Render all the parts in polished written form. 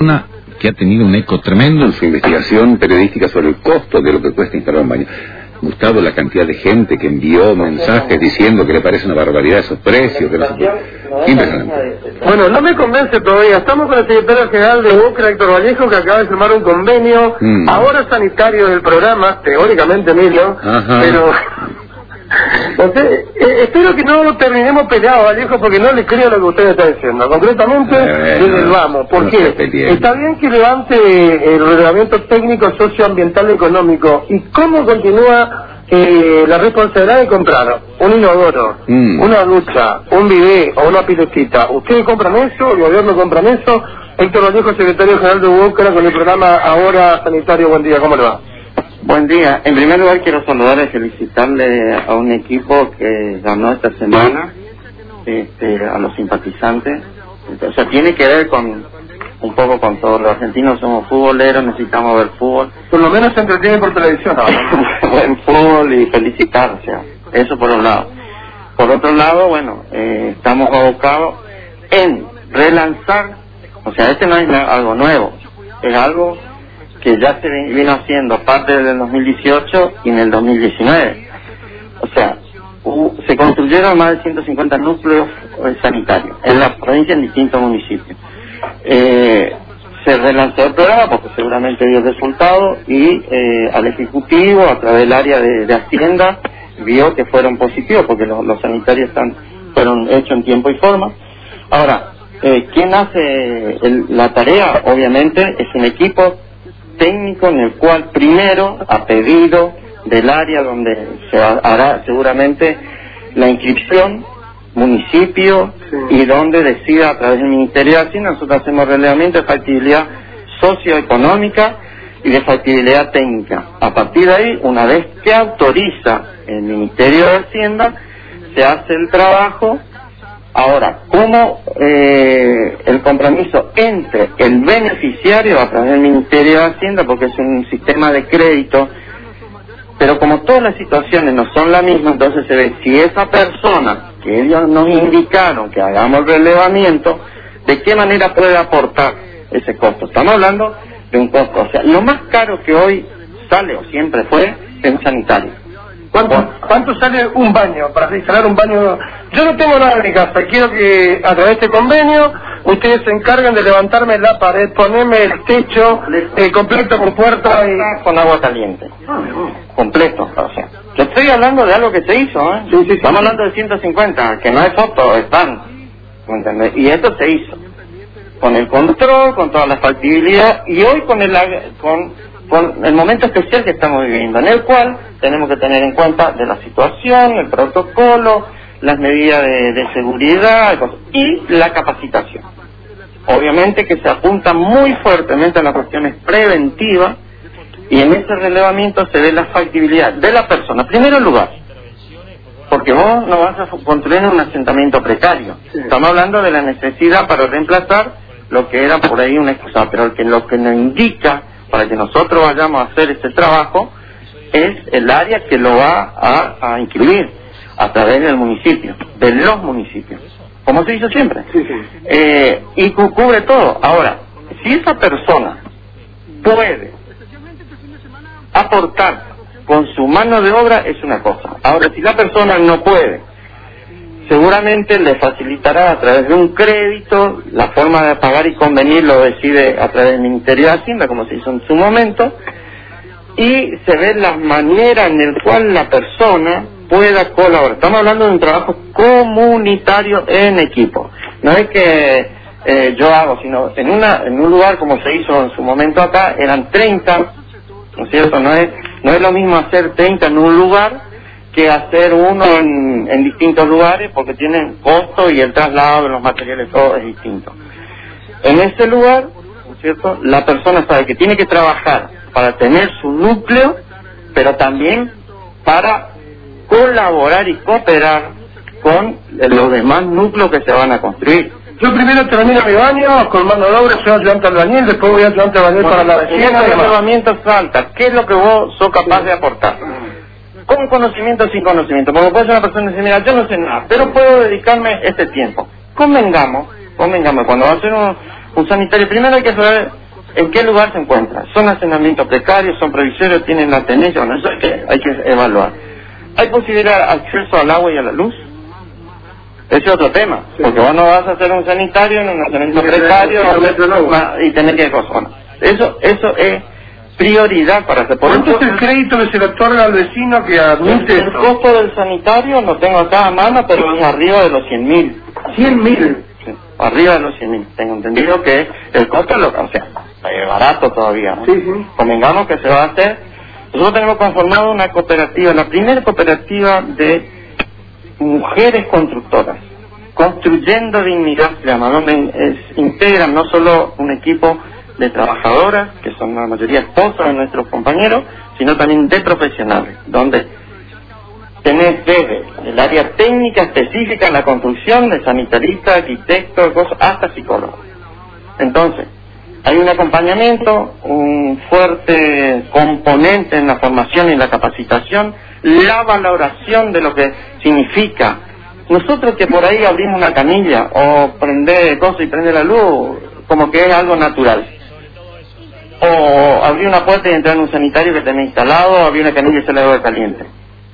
Una que ha tenido un eco tremendo en su investigación periodística sobre el costo de lo que cuesta instalar un baño. Gustavo, la cantidad de gente que envió mensajes diciendo que le parece una barbaridad esos precios, que no se puede. Impresionante. Bueno, no me convence todavía. Estamos con el secretario general de UCRA, Héctor Vallejo, que acaba de firmar un convenio, ahora sanitario del programa, teóricamente, Emilio, pero... Entonces, espero que no lo terminemos peleados, Vallejo, porque no le creo lo que usted está diciendo. Concretamente, desde el vamos. ¿Por qué? Está bien que levante el reglamento técnico, socioambiental, económico. ¿Y cómo continúa la responsabilidad de comprar un inodoro, una ducha, un bidet o una piletita? ¿Ustedes compran eso? ¿El gobierno compran eso? Héctor Vallejo, secretario general de UCRA, con el programa Ahora Sanitario. Buen día, ¿cómo le va? Buen día. En primer lugar quiero saludar y felicitarle a un equipo que ganó esta semana, a los simpatizantes. O sea, tiene que ver con un poco con todo. Los argentinos somos futboleros, necesitamos ver fútbol. Por lo menos se entretienen por televisión. Buen fútbol y felicitar, o sea, eso por un lado. Por otro lado, bueno, estamos abocados en relanzar, o sea, no es algo nuevo, es algo que ya se vino haciendo parte del 2018 y en el 2019. O sea, se construyeron más de 150 núcleos sanitarios en la provincia, en distintos municipios. Se relanzó el programa porque seguramente dio resultados y al Ejecutivo, a través del área de Hacienda, vio que fueron positivos porque los sanitarios fueron hechos en tiempo y forma. Ahora, ¿quién hace la tarea? Obviamente es un equipo técnico en el cual primero, a pedido del área donde se hará seguramente la inscripción, municipio, y donde decida a través del Ministerio de Hacienda, nosotros hacemos relevamiento de factibilidad socioeconómica y de factibilidad técnica. A partir de ahí, una vez que autoriza el Ministerio de Hacienda, se hace el trabajo. Ahora, ¿cómo el compromiso entre el beneficiario a través del Ministerio de Hacienda, porque es un sistema de crédito, pero como todas las situaciones no son las mismas, entonces se ve si esa persona que ellos nos indicaron que hagamos el relevamiento, de qué manera puede aportar ese costo? Estamos hablando de un costo, o sea, lo más caro que hoy sale o siempre fue el sanitario. ¿Cuánto sale un baño para instalar un baño? Yo no tengo nada en mi casa, quiero que a través de este convenio ustedes se encarguen de levantarme la pared, ponerme el techo completo con puerta y... con agua caliente, completo, o sea, yo estoy hablando de algo que se hizo, ¿eh? Sí. Estamos hablando de 150, que no es foto, es pan, ¿entendés? Y esto se hizo con el control, con toda la factibilidad, y hoy con el momento especial que estamos viviendo, en el cual tenemos que tener en cuenta de la situación, el protocolo, las medidas de seguridad y la capacitación. Obviamente que se apunta muy fuertemente a las cuestiones preventivas, y en ese relevamiento se ve la factibilidad de la persona. Primero el lugar, porque vos no vas a construir un asentamiento precario. Estamos hablando de la necesidad para reemplazar lo que era por ahí una excusa, pero lo que nos indica para que nosotros vayamos a hacer este trabajo es el área que lo va a inscribir a través del municipio, de los municipios, como se hizo siempre. Y cubre todo. Ahora, si esa persona puede aportar con su mano de obra, es una cosa. Ahora, si la persona no puede, seguramente le facilitará a través de un crédito, la forma de pagar y convenir lo decide a través del Ministerio de Hacienda, como se hizo en su momento, y se ve la manera en la cual la persona pueda colaborar. Estamos hablando de un trabajo comunitario en equipo. No es que yo hago, sino en un lugar como se hizo en su momento acá, eran 30, ¿no es cierto? No es lo mismo hacer 30 en un lugar que hacer uno en distintos lugares, porque tienen costo y el traslado de los materiales, todo es distinto. En ese lugar, ¿no es cierto?, la persona sabe que tiene que trabajar para tener su núcleo, pero también para colaborar y cooperar con los demás núcleos que se van a construir. Yo primero termino mi baño con mano de obra, soy ayudante albañil, después voy a ayudante albañil para la vecina. ¿Qué herramientas falta? ¿Qué es lo que vos sos capaz de aportar? Con conocimiento o sin conocimiento, porque puede ser una persona que dice, mira, yo no sé nada, pero puedo dedicarme este tiempo. Convengamos, cuando va a ser Un sanitario, primero hay que saber en qué lugar se encuentra. ¿Son hacinamientos precarios, son provisorios, tienen la tenencia? Bueno, eso hay que evaluar. ¿Hay posibilidad de acceso al agua y a la luz? Ese es otro tema, porque vos no vas a hacer un sanitario en un hacinamiento precario y tener que cosas. Eso es prioridad para hacer. Por entonces el crédito que se le otorga al vecino que admite el costo del sanitario lo tengo acá a mano, pero es arriba de los 100.000. 100.000. Sí, arriba de los 100.000. Tengo entendido que el costo es o sea, es barato todavía, ¿no? Sí, sí. Convengamos que se va a hacer. Nosotros tenemos conformado una cooperativa, la primera cooperativa de mujeres constructoras, construyendo dignidad, se llama, donde integran no solo un equipo de trabajadoras, que son la mayoría esposas de nuestros compañeros, sino también de profesionales, donde tenés desde el área técnica específica en la construcción, de sanitarista, arquitecto, hasta psicólogo. Entonces, hay un acompañamiento, un fuerte componente en la formación y la capacitación, la valoración de lo que significa. Nosotros que por ahí abrimos una canilla o prender cosas y prende la luz, como que es algo natural. O abrir una puerta y entrar en un sanitario que tenés instalado, o abrir una canilla y sale agua caliente.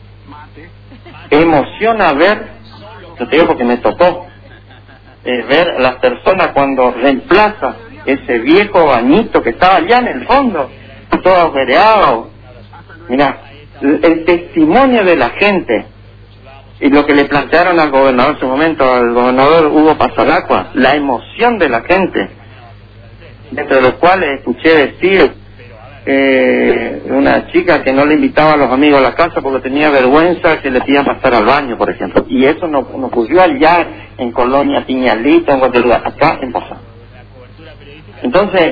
Emociona ver, yo te digo porque me tocó, ver a las personas cuando reemplaza ese viejo bañito que estaba allá en el fondo, todo agujereado. Mirá, el testimonio de la gente y lo que le plantearon al gobernador en su momento, al gobernador Hugo Pasalacqua, la emoción de la gente, dentro de los cuales escuché decir una chica que no le invitaba a los amigos a la casa porque tenía vergüenza que le pidan pasar al baño, por ejemplo, y eso no ocurrió allá en Colonia Piñalito, en cualquier lugar, acá en Poza. Entonces,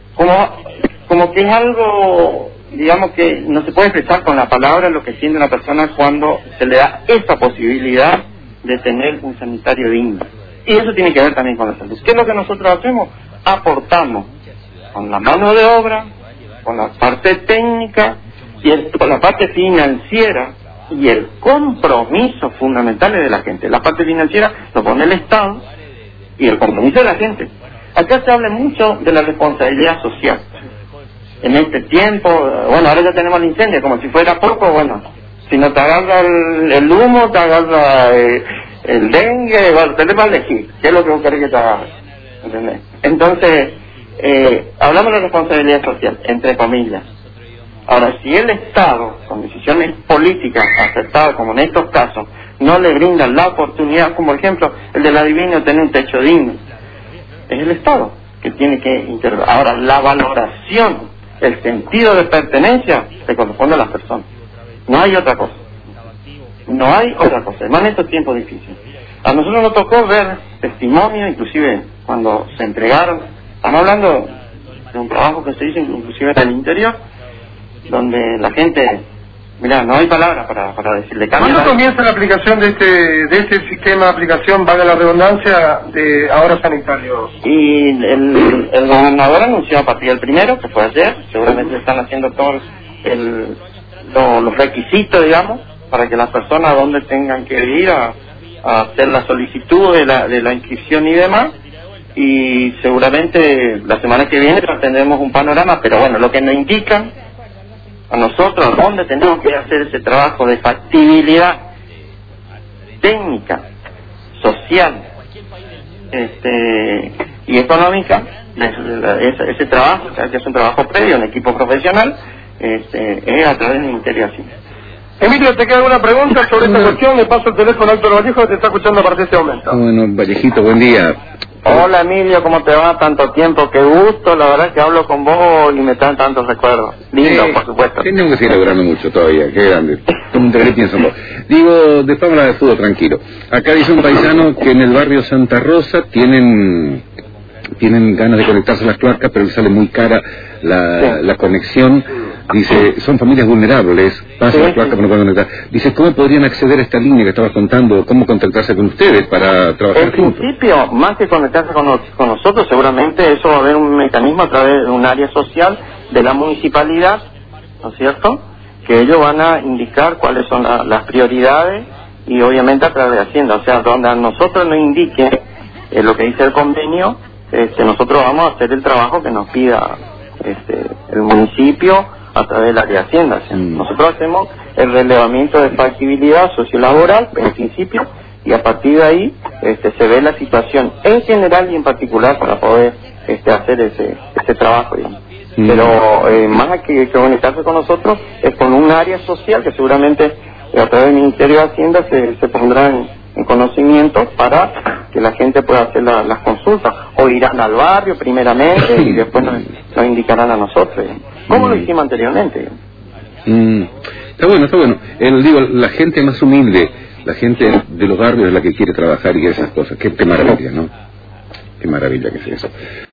como que es algo, digamos, que no se puede expresar con la palabra lo que siente una persona cuando se le da esa posibilidad de tener un sanitario digno. Y eso tiene que ver también con la salud. ¿Qué es lo que nosotros hacemos? Aportamos con la mano de obra, con la parte técnica y con la parte financiera y el compromiso fundamental es de la gente. La parte financiera lo pone el Estado y el compromiso de la gente. Acá se habla mucho de la responsabilidad social. En este tiempo, bueno, ahora ya tenemos el incendio, como si fuera poco, bueno, si no te agarra el humo, te agarra el dengue, bueno, te le va a elegir, ¿qué es lo que vos querés que te agarre? ¿Entendés? Entonces, hablamos de responsabilidad social, entre comillas. Ahora, si el Estado, con decisiones políticas acertadas, como en estos casos, no le brinda la oportunidad, como por ejemplo el de la Divina, tener un techo digno, es el Estado que tiene que intervenir. Ahora, la valoración, el sentido de pertenencia, se corresponde a las personas. No hay otra cosa. No hay otra cosa. Además, en estos tiempos difíciles. A nosotros nos tocó ver testimonios, inclusive cuando se entregaron. Estamos hablando de un trabajo que se hizo inclusive en el interior, donde la gente, mirá, no hay palabras para decirle. ¿Cuándo comienza la aplicación de este sistema de aplicación, valga la redundancia, de ahora sanitario? Y el gobernador anunció a partir del 1, que fue ayer, seguramente están haciendo todos los requisitos, digamos, para que las personas donde tengan que ir a hacer la solicitud de la inscripción y demás, y seguramente la semana que viene tendremos un panorama, pero bueno, lo que nos indican a nosotros dónde tenemos que hacer ese trabajo de factibilidad técnica, social y económica, ese trabajo, que es un trabajo previo, un equipo profesional, es a través del Ministerio de Hacienda. Emilio, ¿te queda alguna pregunta sobre esta cuestión? Le paso el teléfono a Héctor Vallejo, que te está escuchando a partir de este momento. Bueno, Vallejito, buen día. Hola Emilio, ¿cómo te va? Tanto tiempo, qué gusto, la verdad que hablo con vos y me traen tantos recuerdos. Lindo, por supuesto. Tenemos que seguir logrando mucho todavía, qué grande. Como un interés pienso en vos. Digo, después hablar de fútbol tranquilo. Acá dice un paisano que en el barrio Santa Rosa tienen ganas de conectarse a las cloacas, pero les sale muy cara la conexión. Dice, son familias vulnerables, pasan las cloacas pero no pueden conectar. Dice, ¿cómo podrían acceder a esta línea que estabas contando? ¿Cómo contactarse con ustedes para trabajar juntos? En principio, más que conectarse con nosotros, seguramente eso va a haber un mecanismo a través de un área social de la municipalidad, ¿no es cierto? Que ellos van a indicar cuáles son las prioridades y obviamente a través de Hacienda, o sea, donde a nosotros nos indique lo que dice el convenio, nosotros vamos a hacer el trabajo que nos pida el municipio a través del área de Hacienda. Nosotros hacemos el relevamiento de factibilidad sociolaboral en principio, y a partir de ahí se ve la situación en general y en particular para poder hacer ese trabajo, digamos. Pero más que comunicarse con nosotros es con un área social que seguramente a través del Ministerio de Hacienda se pondrá en conocimiento para que la gente pueda hacer las consultas, o irán al barrio primeramente y después nos indicarán a nosotros, como lo hicimos anteriormente. Está bueno, está bueno. Digo, la gente más humilde, la gente de los barrios es la que quiere trabajar y esas cosas. Qué maravilla, ¿no? Qué maravilla que es eso.